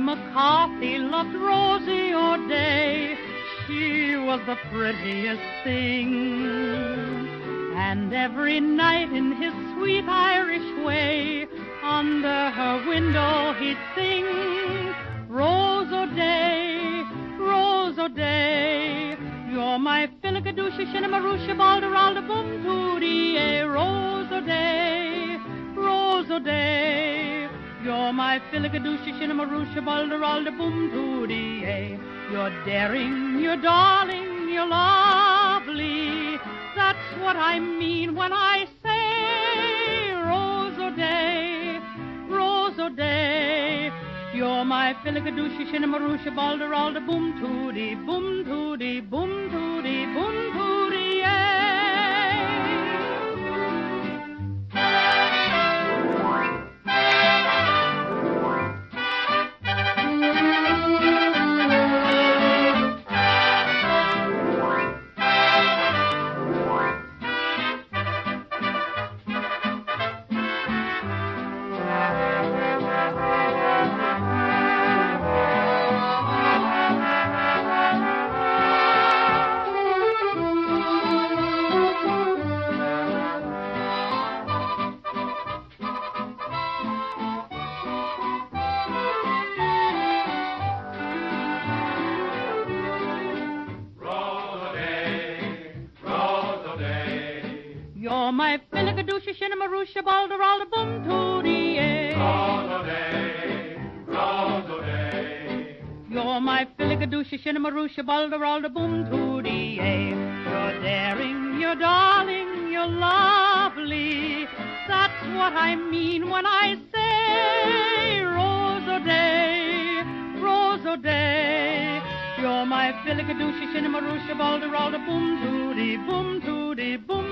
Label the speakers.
Speaker 1: McCarthy loved Rosie O'Day. She was the prettiest thing. And every night in his sweet Irish way, under her window he'd sing, Rose O'Day, Rose O'Day, you're my Filligadooshie, Shinnamarooshie, Balderalda, Boom Tootie, Rose O'Day, Rose O'Day, you're my Filligadooshie, Shinnamarooshie, Balderalda, Boom Tootie, you're daring, you're darling, you're lovely. That's what I mean when I say Rose O'Day, Rose O'Day. You're my Filligadooshie, Shinnamarooshie, Balderalda, Boom Tootie, Boom Tootie, Boom Tootie, Boom Tootie, You're my Filligadooshie, Shinnamarooshie, Balderalda, Boom Tootie,
Speaker 2: Rose O'Day, Rose O'Day.
Speaker 1: You're my Filligadooshie, Shinnamarooshie, Balderalda, Boom Tootie, You're daring, you're darling, you're lovely. That's what I mean when I say Rose O'Day, Rose O'Day. You're my Filligadooshie, Shinnamarooshie, Balderalda, Boom Tootie, Boom Tootie, Boom